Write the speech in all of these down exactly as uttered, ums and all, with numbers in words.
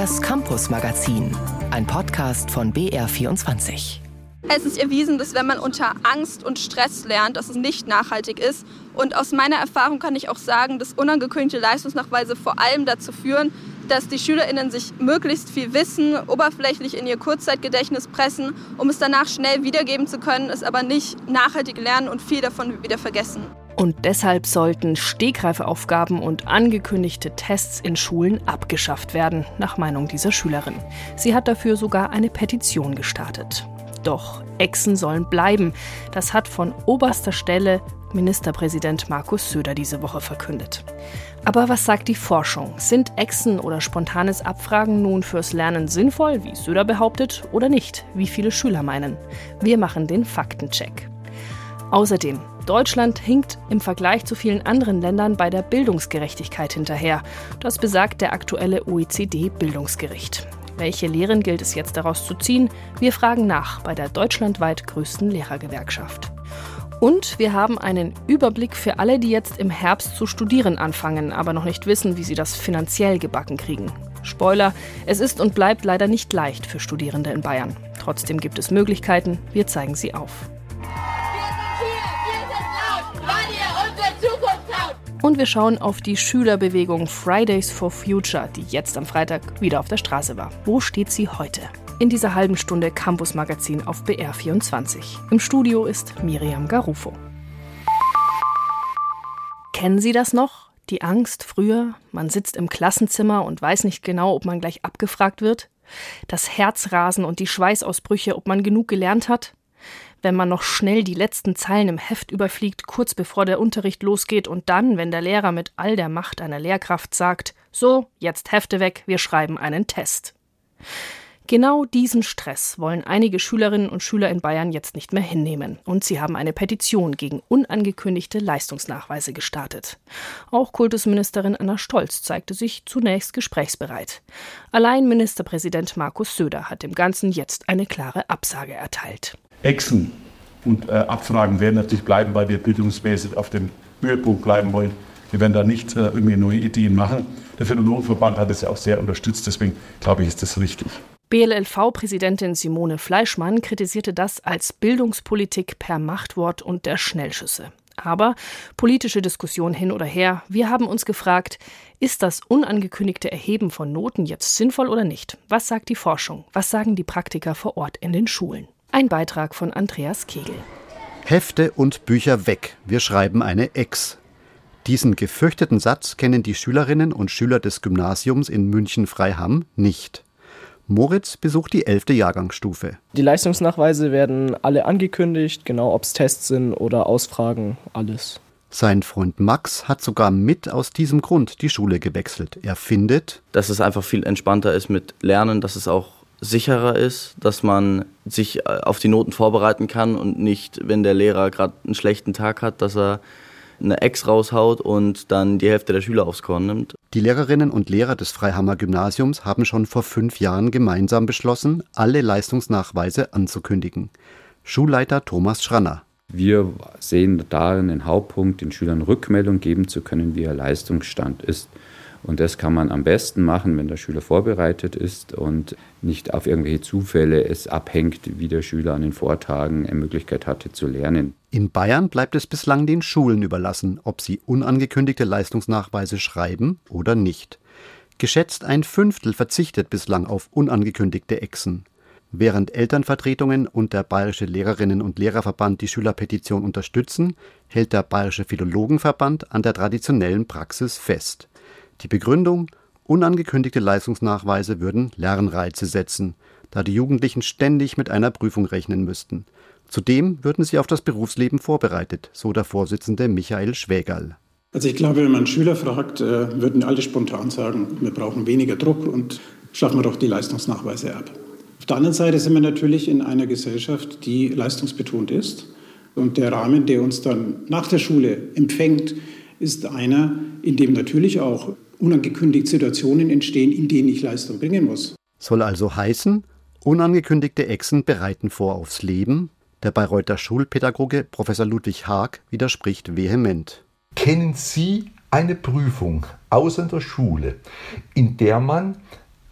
Das Campus-Magazin, ein Podcast von B R vierundzwanzig. Es ist erwiesen, dass wenn man unter Angst und Stress lernt, dass es nicht nachhaltig ist. Und aus meiner Erfahrung kann ich auch sagen, dass unangekündigte Leistungsnachweise vor allem dazu führen, dass die SchülerInnen sich möglichst viel Wissen oberflächlich in ihr Kurzzeitgedächtnis pressen, um es danach schnell wiedergeben zu können, es aber nicht nachhaltig lernen und viel davon wieder vergessen. Und deshalb sollten Stegreifaufgaben und angekündigte Tests in Schulen abgeschafft werden, nach Meinung dieser Schülerin. Sie hat dafür sogar eine Petition gestartet. Doch Echsen sollen bleiben. Das hat von oberster Stelle Ministerpräsident Markus Söder diese Woche verkündet. Aber was sagt die Forschung? Sind Echsen oder spontanes Abfragen nun fürs Lernen sinnvoll, wie Söder behauptet, oder nicht, wie viele Schüler meinen? Wir machen den Faktencheck. Außerdem, Deutschland hinkt im Vergleich zu vielen anderen Ländern bei der Bildungsgerechtigkeit hinterher. Das besagt der aktuelle O E C D-Bildungsbericht. Welche Lehren gilt es jetzt daraus zu ziehen? Wir fragen nach bei der deutschlandweit größten Lehrergewerkschaft. Und wir haben einen Überblick für alle, die jetzt im Herbst zu studieren anfangen, aber noch nicht wissen, wie sie das finanziell gebacken kriegen. Spoiler, es ist und bleibt leider nicht leicht für Studierende in Bayern. Trotzdem gibt es Möglichkeiten, wir zeigen sie auf. Und wir schauen auf die Schülerbewegung Fridays for Future, die jetzt am Freitag wieder auf der Straße war. Wo steht sie heute? In dieser halben Stunde Campus-Magazin auf B R vierundzwanzig. Im Studio ist Miriam Garufo. Kennen Sie das noch? Die Angst früher? Man sitzt im Klassenzimmer und weiß nicht genau, ob man gleich abgefragt wird? Das Herzrasen und die Schweißausbrüche, ob man genug gelernt hat? Wenn man noch schnell die letzten Zeilen im Heft überfliegt, kurz bevor der Unterricht losgeht und dann, wenn der Lehrer mit all der Macht einer Lehrkraft sagt, so, jetzt Hefte weg, wir schreiben einen Test. Genau diesen Stress wollen einige Schülerinnen und Schüler in Bayern jetzt nicht mehr hinnehmen. Und sie haben eine Petition gegen unangekündigte Leistungsnachweise gestartet. Auch Kultusministerin Anna Stolz zeigte sich zunächst gesprächsbereit. Allein Ministerpräsident Markus Söder hat dem Ganzen jetzt eine klare Absage erteilt. Echsen und äh, Abfragen werden natürlich bleiben, weil wir bildungsmäßig auf dem Höhepunkt bleiben wollen. Wir werden da nicht äh, irgendwie neue Ideen machen. Der Philologenverband hat es ja auch sehr unterstützt, deswegen glaube ich, ist das richtig. B L L V-Präsidentin Simone Fleischmann kritisierte das als Bildungspolitik per Machtwort und der Schnellschüsse. Aber politische Diskussion hin oder her, wir haben uns gefragt, ist das unangekündigte Erheben von Noten jetzt sinnvoll oder nicht? Was sagt die Forschung? Was sagen die Praktiker vor Ort in den Schulen? Ein Beitrag von Andreas Kegel. Hefte und Bücher weg, wir schreiben eine Ex. Diesen gefürchteten Satz kennen die Schülerinnen und Schüler des Gymnasiums in München-Freiham nicht. Moritz besucht die elfte Jahrgangsstufe. Die Leistungsnachweise werden alle angekündigt, genau ob es Tests sind oder Ausfragen, alles. Sein Freund Max hat sogar mit aus diesem Grund die Schule gewechselt. Er findet, dass es einfach viel entspannter ist mit Lernen, dass es auch sicherer ist, dass man sich auf die Noten vorbereiten kann und nicht, wenn der Lehrer gerade einen schlechten Tag hat, dass er eine Ex raushaut und dann die Hälfte der Schüler aufs Korn nimmt. Die Lehrerinnen und Lehrer des Freihammer Gymnasiums haben schon vor fünf Jahren gemeinsam beschlossen, alle Leistungsnachweise anzukündigen. Schulleiter Thomas Schranner. Wir sehen darin den Hauptpunkt, den Schülern Rückmeldung geben zu können, wie ihr Leistungsstand ist. Und das kann man am besten machen, wenn der Schüler vorbereitet ist und nicht auf irgendwelche Zufälle es abhängt, wie der Schüler an den Vortagen eine Möglichkeit hatte zu lernen. In Bayern bleibt es bislang den Schulen überlassen, ob sie unangekündigte Leistungsnachweise schreiben oder nicht. Geschätzt ein Fünftel verzichtet bislang auf unangekündigte Echsen. Während Elternvertretungen und der Bayerische Lehrerinnen- und Lehrerverband die Schülerpetition unterstützen, hält der Bayerische Philologenverband an der traditionellen Praxis fest. Die Begründung: unangekündigte Leistungsnachweise würden Lernreize setzen, da die Jugendlichen ständig mit einer Prüfung rechnen müssten. Zudem würden sie auf das Berufsleben vorbereitet, so der Vorsitzende Michael Schwägerl. Also ich glaube, wenn man Schüler fragt, würden alle spontan sagen, wir brauchen weniger Druck und schaffen wir doch die Leistungsnachweise ab. Auf der anderen Seite sind wir natürlich in einer Gesellschaft, die leistungsbetont ist. Und der Rahmen, der uns dann nach der Schule empfängt, ist einer, in dem natürlich auch unangekündigt Situationen entstehen, in denen ich Leistung bringen muss. Soll also heißen, unangekündigte Echsen bereiten vor aufs Leben? Der Bayreuther Schulpädagoge Professor Ludwig Haag widerspricht vehement. Kennen Sie eine Prüfung außer in der Schule, in der man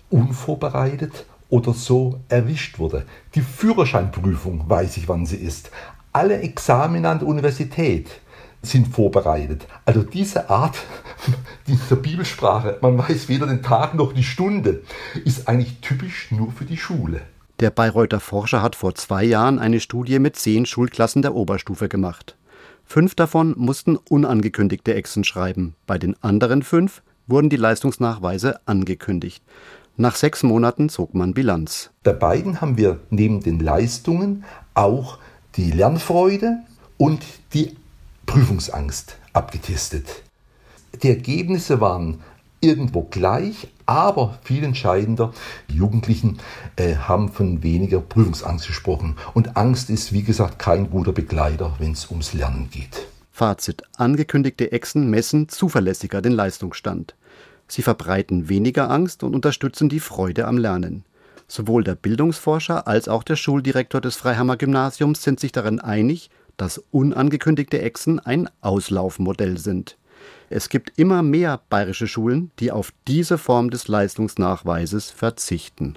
unvorbereitet oder so erwischt wurde. Die Führerscheinprüfung weiß ich, wann sie ist. Alle Examina an der Universität sind vorbereitet. Also diese Art dieser Bibelsprache, man weiß weder den Tag noch die Stunde, ist eigentlich typisch nur für die Schule. Der Bayreuther Forscher hat vor zwei Jahren eine Studie mit zehn Schulklassen der Oberstufe gemacht. Fünf davon mussten unangekündigte Exen schreiben. Bei den anderen fünf wurden die Leistungsnachweise angekündigt. Nach sechs Monaten zog man Bilanz. Bei beiden haben wir neben den Leistungen auch die Lernfreude und die Prüfungsangst abgetestet. Die Ergebnisse waren irgendwo gleich, aber viel entscheidender, die Jugendlichen äh, haben von weniger Prüfungsangst gesprochen. Und Angst ist, wie gesagt, kein guter Begleiter, wenn es ums Lernen geht. Fazit: Angekündigte Exen messen zuverlässiger den Leistungsstand. Sie verbreiten weniger Angst und unterstützen die Freude am Lernen. Sowohl der Bildungsforscher als auch der Schuldirektor des Freiheimer Gymnasiums sind sich darin einig, dass unangekündigte Exen ein Auslaufmodell sind. Es gibt immer mehr bayerische Schulen, die auf diese Form des Leistungsnachweises verzichten.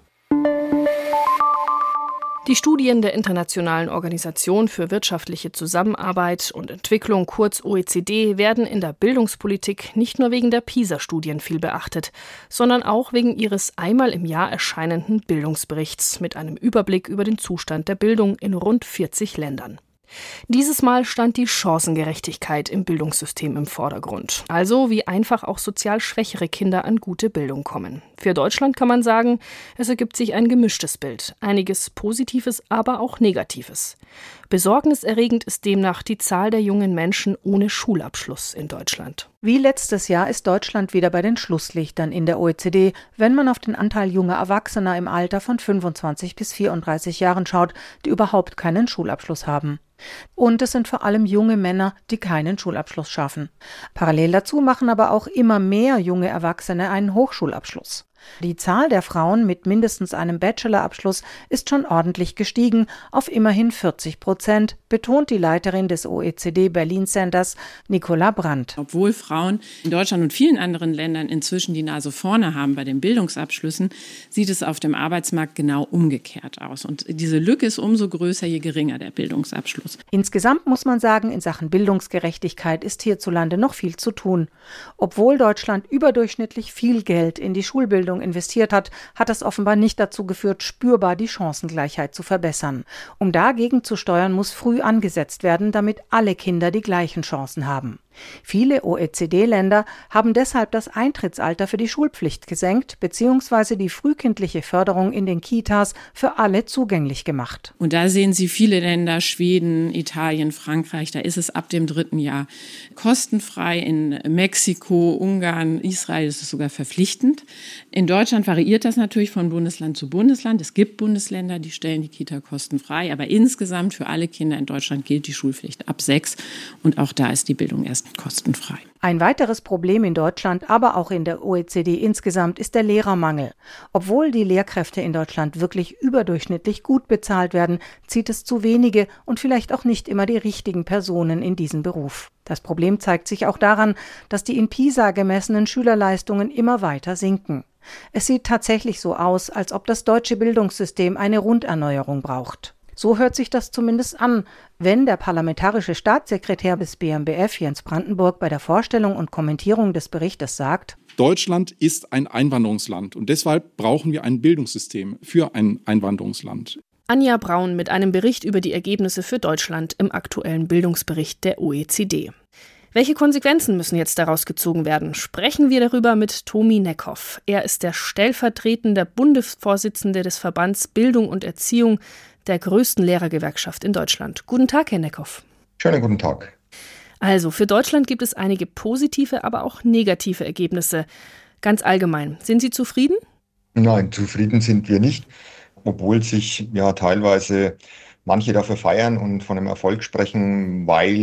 Die Studien der Internationalen Organisation für wirtschaftliche Zusammenarbeit und Entwicklung, kurz O E C D, werden in der Bildungspolitik nicht nur wegen der PISA-Studien viel beachtet, sondern auch wegen ihres einmal im Jahr erscheinenden Bildungsberichts mit einem Überblick über den Zustand der Bildung in rund vierzig Ländern. Dieses Mal stand die Chancengerechtigkeit im Bildungssystem im Vordergrund. Also wie einfach auch sozial schwächere Kinder an gute Bildung kommen. Für Deutschland kann man sagen, es ergibt sich ein gemischtes Bild. Einiges Positives, aber auch Negatives. Besorgniserregend ist demnach die Zahl der jungen Menschen ohne Schulabschluss in Deutschland. Wie letztes Jahr ist Deutschland wieder bei den Schlusslichtern in der O E C D, wenn man auf den Anteil junger Erwachsener im Alter von fünfundzwanzig bis vierunddreißig Jahren schaut, die überhaupt keinen Schulabschluss haben. Und es sind vor allem junge Männer, die keinen Schulabschluss schaffen. Parallel dazu machen aber auch immer mehr junge Erwachsene einen Hochschulabschluss. Die Zahl der Frauen mit mindestens einem Bachelorabschluss ist schon ordentlich gestiegen, auf immerhin vierzig Prozent, betont die Leiterin des O E C D Berlin Centers, Nicola Brandt. Obwohl Frauen in Deutschland und vielen anderen Ländern inzwischen die Nase vorne haben bei den Bildungsabschlüssen, sieht es auf dem Arbeitsmarkt genau umgekehrt aus. Und diese Lücke ist umso größer, je geringer der Bildungsabschluss. Insgesamt muss man sagen, in Sachen Bildungsgerechtigkeit ist hierzulande noch viel zu tun. Obwohl Deutschland überdurchschnittlich viel Geld in die Schulbildung investiert hat, hat das offenbar nicht dazu geführt, spürbar die Chancengleichheit zu verbessern. Um dagegen zu steuern, muss früh angesetzt werden, damit alle Kinder die gleichen Chancen haben. Viele O E C D-Länder haben deshalb das Eintrittsalter für die Schulpflicht gesenkt bzw. die frühkindliche Förderung in den Kitas für alle zugänglich gemacht. Und da sehen Sie viele Länder, Schweden, Italien, Frankreich, da ist es ab dem dritten Jahr kostenfrei. In Mexiko, Ungarn, Israel ist es sogar verpflichtend. In Deutschland variiert das natürlich von Bundesland zu Bundesland. Es gibt Bundesländer, die stellen die Kita kostenfrei, aber insgesamt für alle Kinder in Deutschland gilt die Schulpflicht ab sechs und auch da ist die Bildung erst kostenfrei. Ein weiteres Problem in Deutschland, aber auch in der O E C D insgesamt, ist der Lehrermangel. Obwohl die Lehrkräfte in Deutschland wirklich überdurchschnittlich gut bezahlt werden, zieht es zu wenige und vielleicht auch nicht immer die richtigen Personen in diesen Beruf. Das Problem zeigt sich auch daran, dass die in PISA gemessenen Schülerleistungen immer weiter sinken. Es sieht tatsächlich so aus, als ob das deutsche Bildungssystem eine Runderneuerung braucht. So hört sich das zumindest an, wenn der parlamentarische Staatssekretär des B M B F, Jens Brandenburg, bei der Vorstellung und Kommentierung des Berichtes sagt: Deutschland ist ein Einwanderungsland und deshalb brauchen wir ein Bildungssystem für ein Einwanderungsland. Anja Braun mit einem Bericht über die Ergebnisse für Deutschland im aktuellen Bildungsbericht der O E C D. Welche Konsequenzen müssen jetzt daraus gezogen werden? Sprechen wir darüber mit Tomi Neckhoff. Er ist der stellvertretende Bundesvorsitzende des Verbands Bildung und Erziehung der größten Lehrergewerkschaft in Deutschland. Guten Tag, Herr Neckhoff. Schönen guten Tag. Also, für Deutschland gibt es einige positive, aber auch negative Ergebnisse. Ganz allgemein. Sind Sie zufrieden? Nein, zufrieden sind wir nicht, obwohl sich ja teilweise manche dafür feiern und von einem Erfolg sprechen, weil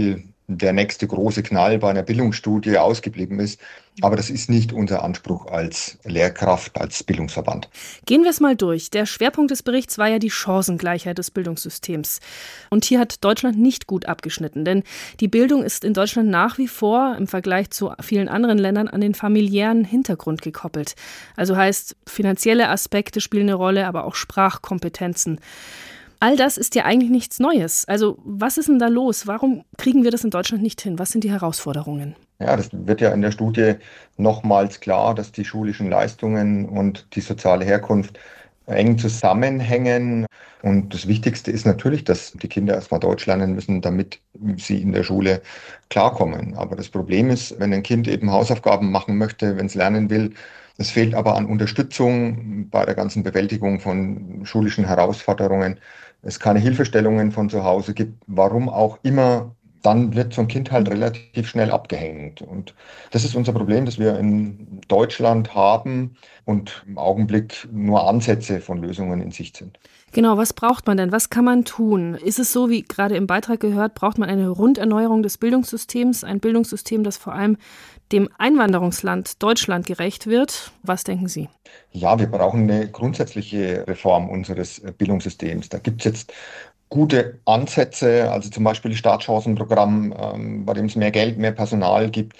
der nächste große Knall bei einer Bildungsstudie ausgeblieben ist. Aber das ist nicht unser Anspruch als Lehrkraft, als Bildungsverband. Gehen wir es mal durch. Der Schwerpunkt des Berichts war ja die Chancengleichheit des Bildungssystems. Und hier hat Deutschland nicht gut abgeschnitten, denn die Bildung ist in Deutschland nach wie vor im Vergleich zu vielen anderen Ländern an den familiären Hintergrund gekoppelt. Also heißt, finanzielle Aspekte spielen eine Rolle, aber auch Sprachkompetenzen. All das ist ja eigentlich nichts Neues. Also was ist denn da los? Warum kriegen wir das in Deutschland nicht hin? Was sind die Herausforderungen? Ja, das wird ja in der Studie nochmals klar, dass die schulischen Leistungen und die soziale Herkunft eng zusammenhängen. Und das Wichtigste ist natürlich, dass die Kinder erstmal Deutsch lernen müssen, damit sie in der Schule klarkommen. Aber das Problem ist, wenn ein Kind eben Hausaufgaben machen möchte, wenn es lernen will, es fehlt aber an Unterstützung bei der ganzen Bewältigung von schulischen Herausforderungen. Es keine Hilfestellungen von zu Hause gibt, warum auch immer, dann wird so ein Kind halt relativ schnell abgehängt. Und das ist unser Problem, das wir in Deutschland haben und im Augenblick nur Ansätze von Lösungen in Sicht sind. Genau, was braucht man denn? Was kann man tun? Ist es so, wie gerade im Beitrag gehört, braucht man eine Runderneuerung des Bildungssystems, ein Bildungssystem, das vor allem dem Einwanderungsland Deutschland gerecht wird? Was denken Sie? Ja, wir brauchen eine grundsätzliche Reform unseres Bildungssystems. Da gibt es jetzt gute Ansätze, also zum Beispiel das Startchancenprogramm, ähm, bei dem es mehr Geld, mehr Personal gibt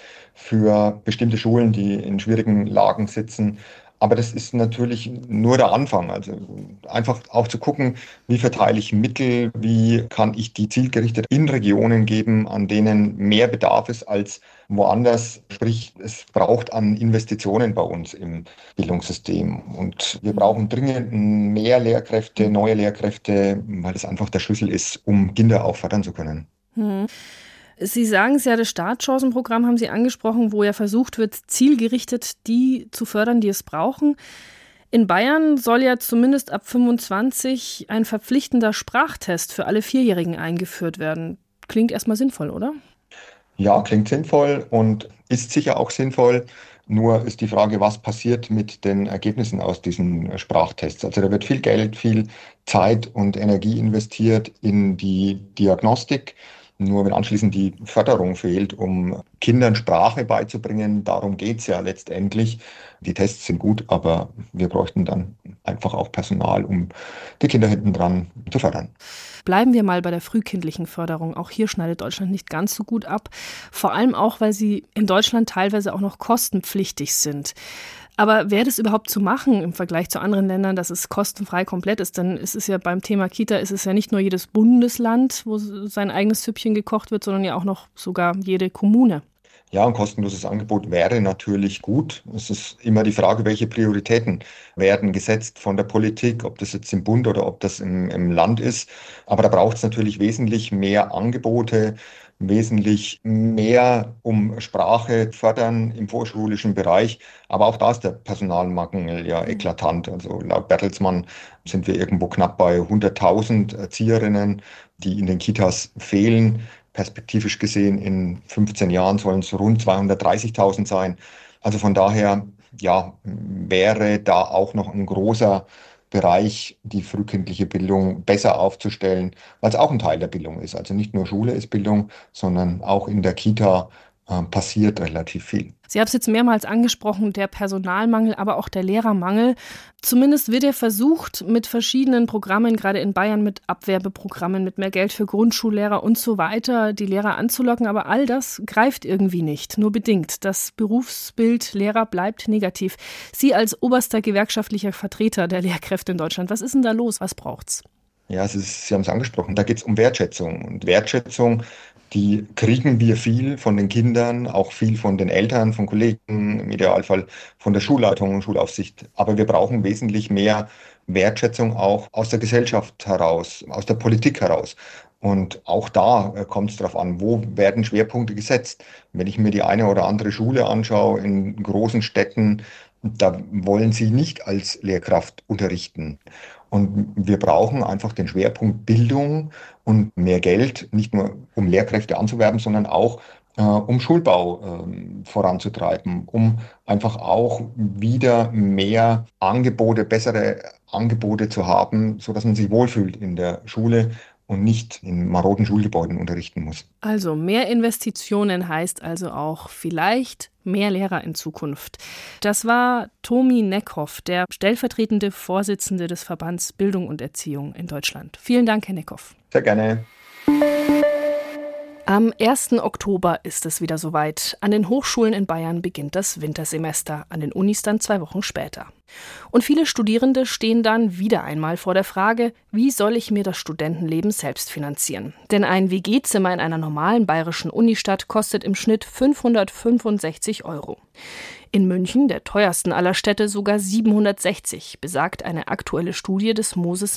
für bestimmte Schulen, die in schwierigen Lagen sitzen. Aber das ist natürlich nur der Anfang. Also einfach auch zu gucken, wie verteile ich Mittel, wie kann ich die zielgerichtet in Regionen geben, an denen mehr Bedarf ist als woanders. Sprich, es braucht an Investitionen bei uns im Bildungssystem. Und wir brauchen dringend mehr Lehrkräfte, neue Lehrkräfte, weil das einfach der Schlüssel ist, um Kinder auch fördern zu können. Hm. Sie sagen es ja, das Startchancenprogramm haben Sie angesprochen, wo ja versucht wird, zielgerichtet die zu fördern, die es brauchen. In Bayern soll ja zumindest ab fünfundzwanzig ein verpflichtender Sprachtest für alle Vierjährigen eingeführt werden. Klingt erstmal sinnvoll, oder? Ja, klingt sinnvoll und ist sicher auch sinnvoll. Nur ist die Frage, was passiert mit den Ergebnissen aus diesen Sprachtests. Also da wird viel Geld, viel Zeit und Energie investiert in die Diagnostik. Nur wenn anschließend die Förderung fehlt, um Kindern Sprache beizubringen, darum geht es ja letztendlich. Die Tests sind gut, aber wir bräuchten dann einfach auch Personal, um die Kinder hinten dran zu fördern. Bleiben wir mal bei der frühkindlichen Förderung. Auch hier schneidet Deutschland nicht ganz so gut ab. Vor allem auch, weil sie in Deutschland teilweise auch noch kostenpflichtig sind. Aber wäre das überhaupt zu machen im Vergleich zu anderen Ländern, dass es kostenfrei komplett ist? Denn es ist ja beim Thema Kita, ist es ja nicht nur jedes Bundesland, wo sein eigenes Süppchen gekocht wird, sondern ja auch noch sogar jede Kommune. Ja, ein kostenloses Angebot wäre natürlich gut. Es ist immer die Frage, welche Prioritäten werden gesetzt von der Politik, ob das jetzt im Bund oder ob das im, im Land ist. Aber da braucht es natürlich wesentlich mehr Angebote, wesentlich mehr, um Sprache fördern im vorschulischen Bereich. Aber auch da ist der Personalmangel ja eklatant. Also laut Bertelsmann sind wir irgendwo knapp bei hunderttausend Erzieherinnen, die in den Kitas fehlen. Perspektivisch gesehen in fünfzehn Jahren sollen es rund zweihundertdreißigtausend sein. Also von daher, ja, wäre da auch noch ein großer Bereich, die frühkindliche Bildung besser aufzustellen, weil es auch ein Teil der Bildung ist. Also nicht nur Schule ist Bildung, sondern auch in der Kita äh, passiert relativ viel. Sie haben es jetzt mehrmals angesprochen, der Personalmangel, aber auch der Lehrermangel. Zumindest wird ja versucht, mit verschiedenen Programmen, gerade in Bayern mit Abwerbeprogrammen, mit mehr Geld für Grundschullehrer und so weiter, die Lehrer anzulocken. Aber all das greift irgendwie nicht, nur bedingt. Das Berufsbild Lehrer bleibt negativ. Sie als oberster gewerkschaftlicher Vertreter der Lehrkräfte in Deutschland, was ist denn da los? Was braucht's? Ja, es ist, Sie haben es angesprochen, da geht es um Wertschätzung. Und Wertschätzung, die kriegen wir viel von den Kindern, auch viel von den Eltern, von Kollegen, im Idealfall von der Schulleitung und Schulaufsicht. Aber wir brauchen wesentlich mehr Wertschätzung auch aus der Gesellschaft heraus, aus der Politik heraus. Und auch da kommt es darauf an, wo werden Schwerpunkte gesetzt. Wenn ich mir die eine oder andere Schule anschaue in großen Städten, da wollen sie nicht als Lehrkraft unterrichten. Und wir brauchen einfach den Schwerpunkt Bildung und mehr Geld, nicht nur um Lehrkräfte anzuwerben, sondern auch äh, um Schulbau äh, voranzutreiben, um einfach auch wieder mehr Angebote, bessere Angebote zu haben, sodass man sich wohlfühlt in der Schule und nicht in maroden Schulgebäuden unterrichten muss. Also mehr Investitionen heißt also auch vielleicht mehr Lehrer in Zukunft. Das war Tomi Neckhoff, der stellvertretende Vorsitzende des Verbands Bildung und Erziehung in Deutschland. Vielen Dank, Herr Neckhoff. Sehr gerne. Am ersten Oktober ist es wieder soweit. An den Hochschulen in Bayern beginnt das Wintersemester, an den Unis dann zwei Wochen später. Und viele Studierende stehen dann wieder einmal vor der Frage, wie soll ich mir das Studentenleben selbst finanzieren? Denn ein W G-Zimmer in einer normalen bayerischen Unistadt kostet im Schnitt fünfhundertfünfundsechzig Euro. In München, der teuersten aller Städte, sogar siebenhundertsechzig, besagt eine aktuelle Studie des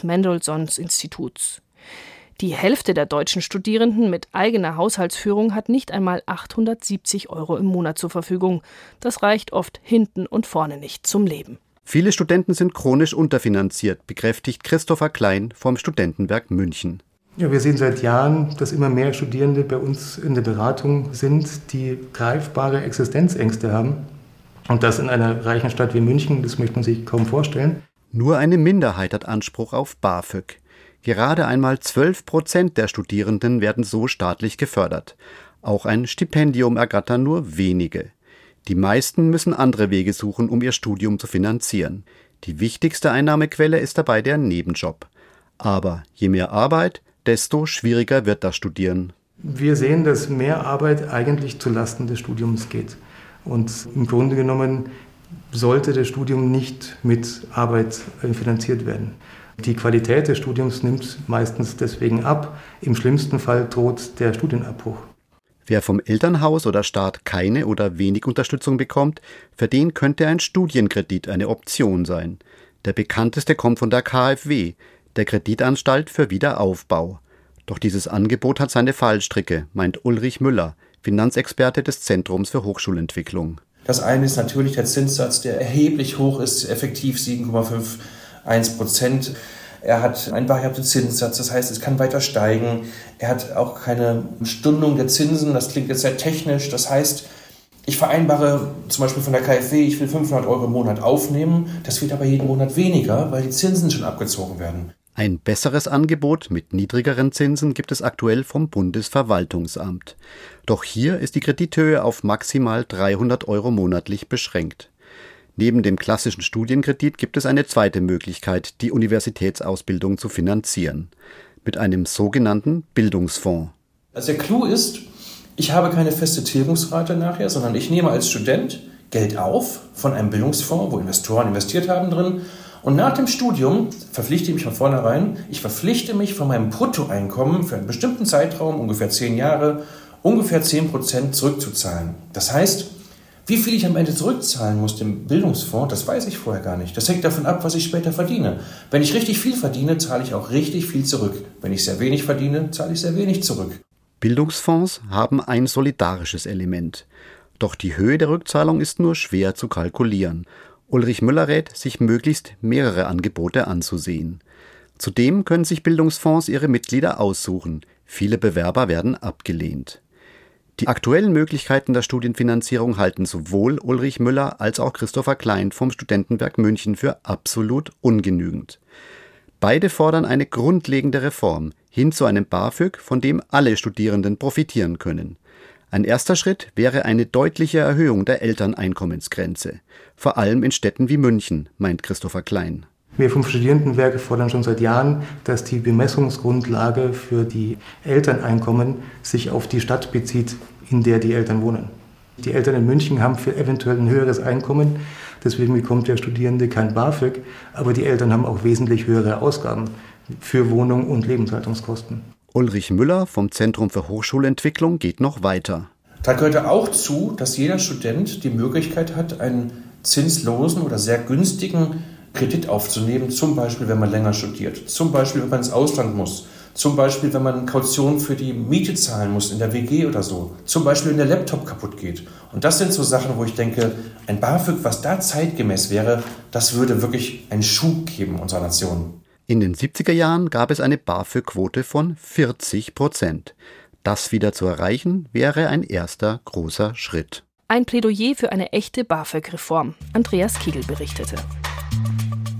Moses-Mendelssohn-Instituts. Die Hälfte der deutschen Studierenden mit eigener Haushaltsführung hat nicht einmal achthundertsiebzig Euro im Monat zur Verfügung. Das reicht oft hinten und vorne nicht zum Leben. Viele Studenten sind chronisch unterfinanziert, bekräftigt Christopher Klein vom Studentenwerk München. Ja, wir sehen seit Jahren, dass immer mehr Studierende bei uns in der Beratung sind, die greifbare Existenzängste haben. Und das in einer reichen Stadt wie München, das möchte man sich kaum vorstellen. Nur eine Minderheit hat Anspruch auf BAföG. Gerade einmal zwölf Prozent der Studierenden werden so staatlich gefördert. Auch ein Stipendium ergattern nur wenige. Die meisten müssen andere Wege suchen, um ihr Studium zu finanzieren. Die wichtigste Einnahmequelle ist dabei der Nebenjob. Aber je mehr Arbeit, desto schwieriger wird das Studieren. Wir sehen, dass mehr Arbeit eigentlich zulasten des Studiums geht. Und im Grunde genommen sollte das Studium nicht mit Arbeit finanziert werden. Die Qualität des Studiums nimmt meistens deswegen ab. Im schlimmsten Fall droht der Studienabbruch. Wer vom Elternhaus oder Staat keine oder wenig Unterstützung bekommt, für den könnte ein Studienkredit eine Option sein. Der bekannteste kommt von der K f W, der Kreditanstalt für Wiederaufbau. Doch dieses Angebot hat seine Fallstricke, meint Ulrich Müller, Finanzexperte des Zentrums für Hochschulentwicklung. Das eine ist natürlich der Zinssatz, der erheblich hoch ist, effektiv sieben Komma einundfünfzig Prozent. Er hat einen variablen Zinssatz, das heißt, es kann weiter steigen. Er hat auch keine Stundung der Zinsen, das klingt jetzt sehr technisch. Das heißt, ich vereinbare zum Beispiel von der K f W, ich will fünfhundert Euro im Monat aufnehmen. Das wird aber jeden Monat weniger, weil die Zinsen schon abgezogen werden. Ein besseres Angebot mit niedrigeren Zinsen gibt es aktuell vom Bundesverwaltungsamt. Doch hier ist die Kredithöhe auf maximal dreihundert Euro monatlich beschränkt. Neben dem klassischen Studienkredit gibt es eine zweite Möglichkeit, die Universitätsausbildung zu finanzieren. Mit einem sogenannten Bildungsfonds. Also der Clou ist, ich habe keine feste Tilgungsrate nachher, sondern ich nehme als Student Geld auf von einem Bildungsfonds, wo Investoren investiert haben drin. Und nach dem Studium verpflichte ich mich von vornherein, ich verpflichte mich von meinem Bruttoeinkommen für einen bestimmten Zeitraum, ungefähr zehn Jahre, ungefähr zehn Prozent zurückzuzahlen. Das heißt, wie viel ich am Ende zurückzahlen muss dem Bildungsfonds, das weiß ich vorher gar nicht. Das hängt davon ab, was ich später verdiene. Wenn ich richtig viel verdiene, zahle ich auch richtig viel zurück. Wenn ich sehr wenig verdiene, zahle ich sehr wenig zurück. Bildungsfonds haben ein solidarisches Element. Doch die Höhe der Rückzahlung ist nur schwer zu kalkulieren. Ulrich Müller rät, sich möglichst mehrere Angebote anzusehen. Zudem können sich Bildungsfonds ihre Mitglieder aussuchen. Viele Bewerber werden abgelehnt. Die aktuellen Möglichkeiten der Studienfinanzierung halten sowohl Ulrich Müller als auch Christopher Klein vom Studentenwerk München für absolut ungenügend. Beide fordern eine grundlegende Reform hin zu einem BAföG, von dem alle Studierenden profitieren können. Ein erster Schritt wäre eine deutliche Erhöhung der Elterneinkommensgrenze, vor allem in Städten wie München, meint Christopher Klein. Wir vom Studierendenwerk fordern schon seit Jahren, dass die Bemessungsgrundlage für die Elterneinkommen sich auf die Stadt bezieht, in der die Eltern wohnen. Die Eltern in München haben für eventuell ein höheres Einkommen, deswegen bekommt der Studierende kein BAföG, aber die Eltern haben auch wesentlich höhere Ausgaben für Wohnung und Lebenshaltungskosten. Ulrich Müller vom Zentrum für Hochschulentwicklung geht noch weiter. Da gehört auch zu, dass jeder Student die Möglichkeit hat, einen zinslosen oder sehr günstigen Kredit aufzunehmen, zum Beispiel, wenn man länger studiert, zum Beispiel, wenn man ins Ausland muss, zum Beispiel, wenn man Kaution für die Miete zahlen muss in der W G oder so, zum Beispiel, wenn der Laptop kaputt geht. Und das sind so Sachen, wo ich denke, ein BAföG, was da zeitgemäß wäre, das würde wirklich einen Schub geben unserer Nation. In den siebziger Jahren gab es eine BAföG-Quote von vierzig Prozent. Das wieder zu erreichen, wäre ein erster großer Schritt. Ein Plädoyer für eine echte BAföG-Reform. Andreas Kiegel berichtete.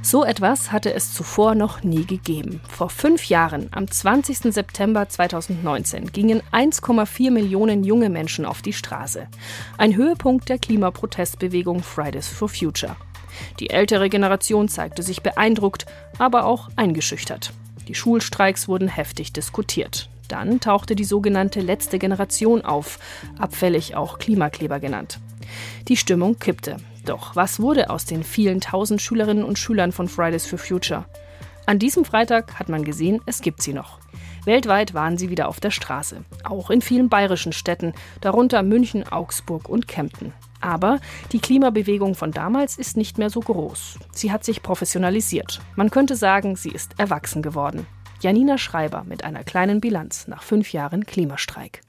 So etwas hatte es zuvor noch nie gegeben. Vor fünf Jahren, am zwanzigsten September zweitausendneunzehn, gingen eins Komma vier Millionen junge Menschen auf die Straße. Ein Höhepunkt der Klimaprotestbewegung Fridays for Future. Die ältere Generation zeigte sich beeindruckt, aber auch eingeschüchtert. Die Schulstreiks wurden heftig diskutiert. Dann tauchte die sogenannte letzte Generation auf, abfällig auch Klimakleber genannt. Die Stimmung kippte. Doch was wurde aus den vielen tausend Schülerinnen und Schülern von Fridays for Future? An diesem Freitag hat man gesehen, es gibt sie noch. Weltweit waren sie wieder auf der Straße, auch in vielen bayerischen Städten, darunter München, Augsburg und Kempten. Aber die Klimabewegung von damals ist nicht mehr so groß. Sie hat sich professionalisiert. Man könnte sagen, sie ist erwachsen geworden. Janina Schreiber mit einer kleinen Bilanz nach fünf Jahren Klimastreik.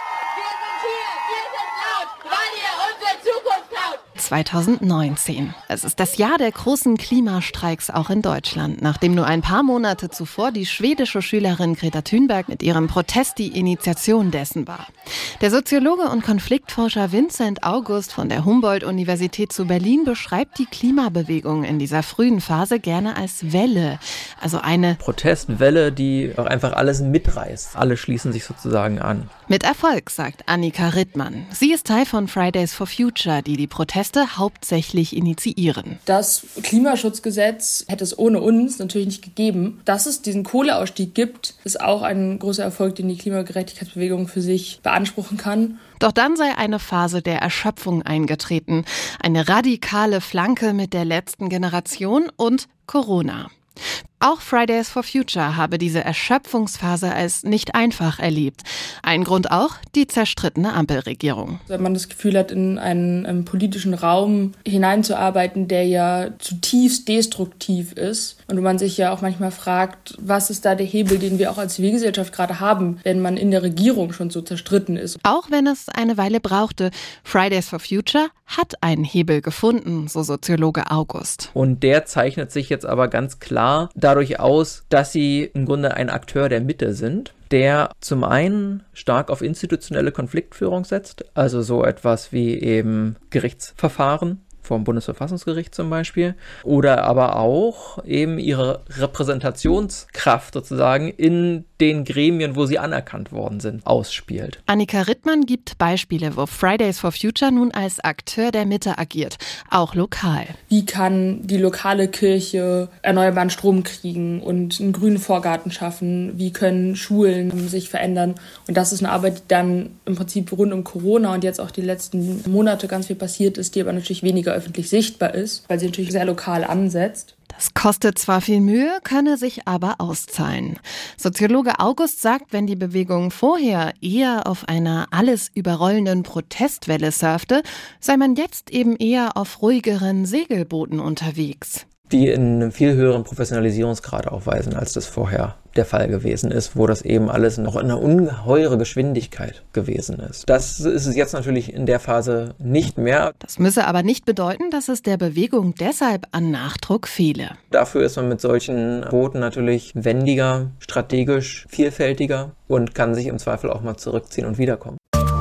zweitausendneunzehn. Es ist das Jahr der großen Klimastreiks auch in Deutschland, nachdem nur ein paar Monate zuvor die schwedische Schülerin Greta Thunberg mit ihrem Protest die Initiation dessen war. Der Soziologe und Konfliktforscher Vincent August von der Humboldt-Universität zu Berlin beschreibt die Klimabewegung in dieser frühen Phase gerne als Welle, also eine Protestwelle, die auch einfach alles mitreißt. Alle schließen sich sozusagen an. Mit Erfolg, sagt Annika Rittmann. Sie ist Teil von Fridays for Future, die die Proteste hauptsächlich initiieren. Das Klimaschutzgesetz hätte es ohne uns natürlich nicht gegeben. Dass es diesen Kohleausstieg gibt, ist auch ein großer Erfolg, den die Klimagerechtigkeitsbewegung für sich beanspruchen kann. Doch dann sei eine Phase der Erschöpfung eingetreten. Eine radikale Flanke mit der letzten Generation und Corona. Auch Fridays for Future habe diese Erschöpfungsphase als nicht einfach erlebt. Ein Grund auch die zerstrittene Ampelregierung. Wenn man das Gefühl hat, in einen, einen politischen Raum hineinzuarbeiten, der ja zutiefst destruktiv ist und wo man sich ja auch manchmal fragt, was ist da der Hebel, den wir auch als Zivilgesellschaft gerade haben, wenn man in der Regierung schon so zerstritten ist. Auch wenn es eine Weile brauchte, Fridays for Future hat einen Hebel gefunden, so Soziologe August. Und der zeichnet sich jetzt aber ganz klar dadurch aus, dass sie im Grunde ein Akteur der Mitte sind, der zum einen stark auf institutionelle Konfliktführung setzt, also so etwas wie eben Gerichtsverfahren vom Bundesverfassungsgericht zum Beispiel, oder aber auch eben ihre Repräsentationskraft sozusagen in den Gremien, wo sie anerkannt worden sind, ausspielt. Annika Rittmann gibt Beispiele, wo Fridays for Future nun als Akteur der Mitte agiert, auch lokal. Wie kann die lokale Kirche erneuerbaren Strom kriegen und einen grünen Vorgarten schaffen? Wie können Schulen sich verändern? Und das ist eine Arbeit, die dann im Prinzip rund um Corona und jetzt auch die letzten Monate ganz viel passiert ist, die aber natürlich weniger öffentlich sichtbar ist, weil sie natürlich sehr lokal ansetzt. Das kostet zwar viel Mühe, könne sich aber auszahlen. Soziologe August sagt, wenn die Bewegung vorher eher auf einer alles überrollenden Protestwelle surfte, sei man jetzt eben eher auf ruhigeren Segelbooten unterwegs. Die einen viel höheren Professionalisierungsgrad aufweisen, als das vorher der Fall gewesen ist, wo das eben alles noch in einer ungeheuren Geschwindigkeit gewesen ist. Das ist es jetzt natürlich in der Phase nicht mehr. Das müsse aber nicht bedeuten, dass es der Bewegung deshalb an Nachdruck fehle. Dafür ist man mit solchen Booten natürlich wendiger, strategisch vielfältiger und kann sich im Zweifel auch mal zurückziehen und wiederkommen.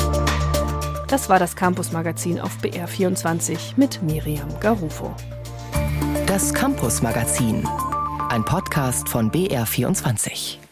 Das war das Campus-Magazin auf B R vierundzwanzig mit Miriam Garufo. Das Campus Magazin, ein Podcast von B R vierundzwanzig.